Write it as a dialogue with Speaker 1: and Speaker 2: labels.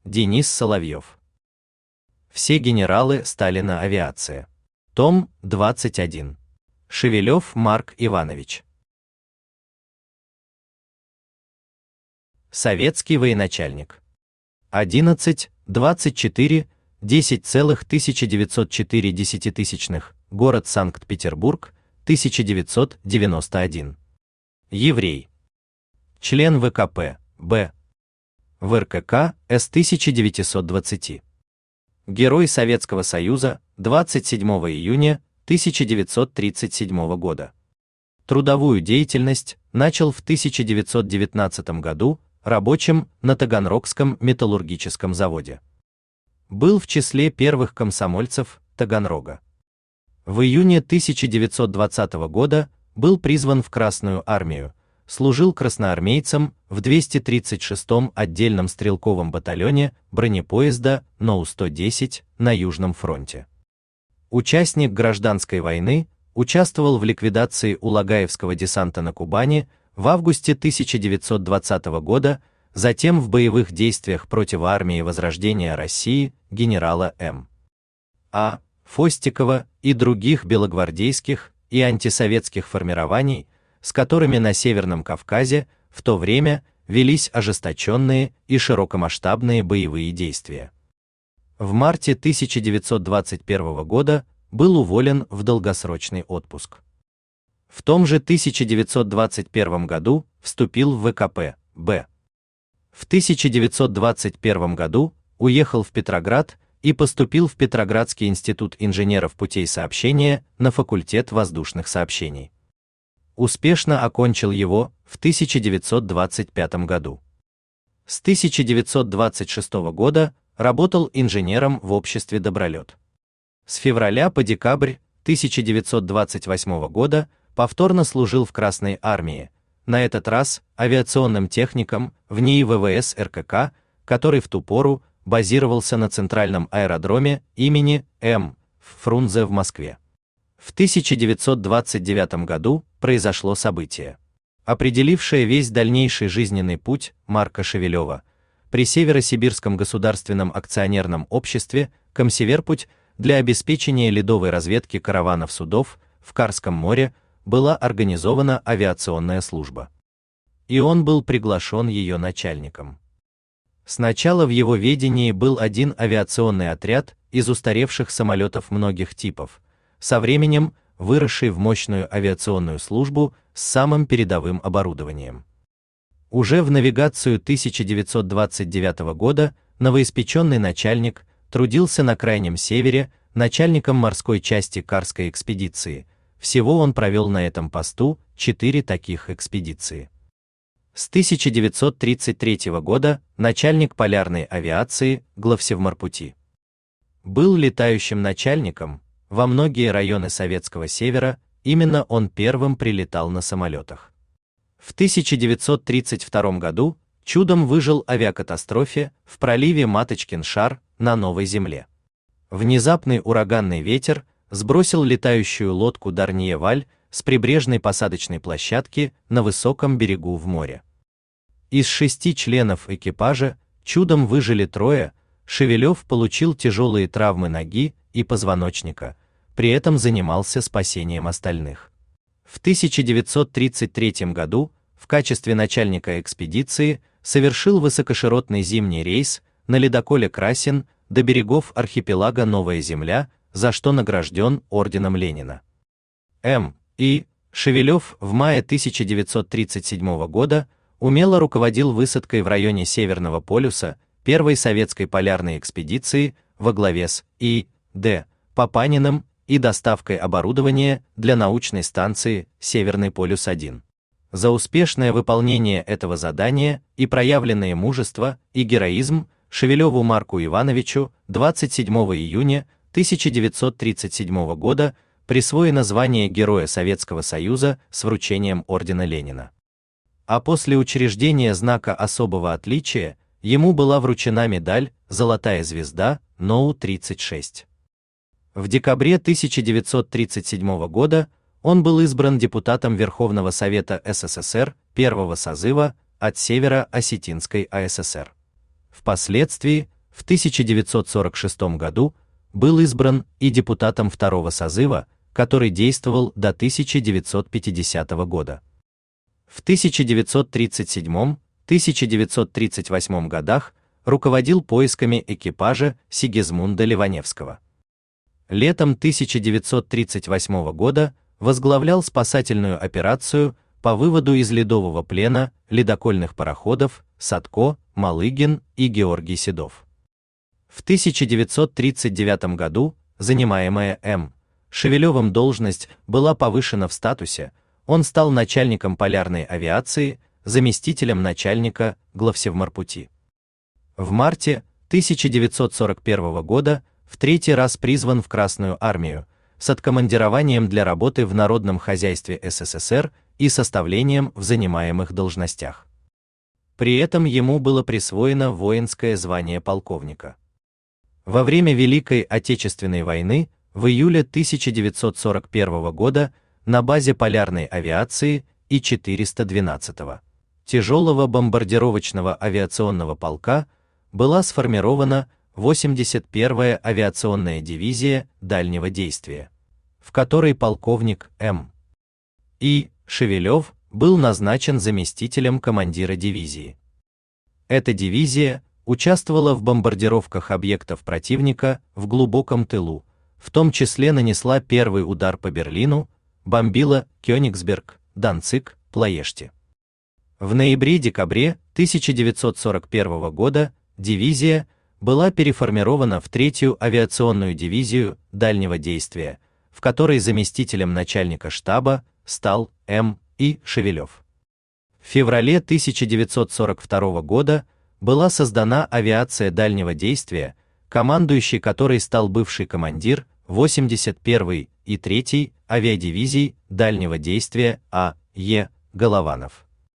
Speaker 1: Денис Соловьев. Все генералы Сталина авиация. Том 21. Шевелев Марк Иванович. Советский военачальник. 11, 24, 10,1904, город Санкт-Петербург, 1991. Еврей. Член ВКП, Б. В РКК с 1920. Герой Советского Союза, 27 июня 1937 года. Трудовую деятельность начал в 1919 году рабочим на Таганрогском металлургическом заводе. Был в числе первых комсомольцев Таганрога. В июне 1920 года был призван в Красную армию, служил красноармейцем в 236-м отдельном стрелковом батальоне бронепоезда НОУ-110 на Южном фронте. Участник гражданской войны, участвовал в ликвидации Улагаевского десанта на Кубани в августе 1920 года, затем в боевых действиях против армии Возрождения России генерала М. А. Фостикова и других белогвардейских и антисоветских формирований, с которыми на Северном Кавказе в то время велись ожесточенные и широкомасштабные боевые действия. В марте 1921 года был уволен в долгосрочный отпуск. В том же 1921 году вступил в ВКП, Б. В 1921 году уехал в Петроград и поступил в Петроградский институт инженеров путей сообщения на факультет воздушных сообщений. Успешно окончил его в 1925 году. С 1926 года работал инженером в обществе Добролет. С февраля по декабрь 1928 года повторно служил в Красной армии, на этот раз авиационным техником в НИИ ВВС РКК, который в ту пору базировался на центральном аэродроме имени М. Фрунзе в Москве. В 1929 году произошло событие, определившее весь дальнейший жизненный путь Марка Шевелева. При Северо-Сибирском государственном акционерном обществе «Комсеверпуть» для обеспечения ледовой разведки караванов судов в Карском море была организована авиационная служба. И он был приглашен ее начальником. Сначала в его ведении был один авиационный отряд из устаревших самолетов многих типов, со временем выросший в мощную авиационную службу с самым передовым оборудованием. Уже в навигацию 1929 года новоиспеченный начальник трудился на Крайнем Севере начальником морской части Карской экспедиции. Всего он провел на этом посту 4 таких экспедиции. С 1933 года начальник полярной авиации Главсевморпути. Был летающим начальником во многие районы Советского Севера, именно он первым прилетал на самолетах. В 1932 году чудом выжил в авиакатастрофе в проливе Маточкин-Шар на Новой Земле. Внезапный ураганный ветер сбросил летающую лодку Дарнье-Валь с прибрежной посадочной площадки на высоком берегу в море. Из 6 членов экипажа чудом выжили 3, Шевелев получил тяжелые травмы ноги и позвоночника, при этом занимался спасением остальных. В 1933 году в качестве начальника экспедиции совершил высокоширотный зимний рейс на ледоколе Красин до берегов архипелага Новая Земля, за что награжден орденом Ленина. М. И. Шевелев в мае 1937 года умело руководил высадкой в районе Северного полюса первой советской полярной экспедиции во главе с И. Д. Папаниным и доставкой оборудования для научной станции Северный полюс-1. За успешное выполнение этого задания и проявленное мужество и героизм Шевелеву Марку Ивановичу 27 июня 1937 года присвоено звание Героя Советского Союза с вручением ордена Ленина. А после учреждения знака особого отличия ему была вручена медаль «Золотая звезда» НОУ-36. В декабре 1937 года он был избран депутатом Верховного Совета СССР первого созыва от Северо-Осетинской АССР. Впоследствии, в 1946 году, был избран и депутатом второго созыва, который действовал до 1950 года. В 1937-1938 годах руководил поисками экипажа Сигизмунда Ливаневского. Летом 1938 года возглавлял спасательную операцию по выводу из ледового плена ледокольных пароходов Садко, Малыгин и Георгий Седов. В 1939 году занимаемая М. Шевелевым должность была повышена в статусе, он стал начальником полярной авиации, заместителем начальника главсевморпути. В марте 1941 года в третий раз призван в Красную армию с откомандированием для работы в Народном хозяйстве СССР и составлением в занимаемых должностях. При этом ему было присвоено воинское звание полковника. Во время Великой Отечественной войны в июле 1941 года на базе полярной авиации И-412 тяжелого бомбардировочного авиационного полка была сформирована 81-я авиационная дивизия дальнего действия, в которой полковник М. И. Шевелев был назначен заместителем командира дивизии. Эта дивизия участвовала в бомбардировках объектов противника в глубоком тылу, в том числе нанесла первый удар по Берлину, бомбила Кёнигсберг, Данциг, Плоешти. В ноябре-декабре 1941 года дивизия была переформирована в 3-ю авиационную дивизию дальнего действия, в которой заместителем начальника штаба стал М. И. Шевелев. В феврале 1942 года была создана авиация дальнего действия, командующий которой стал бывший командир 81-й и 3-й авиадивизий дальнего действия А. Е. Голованов.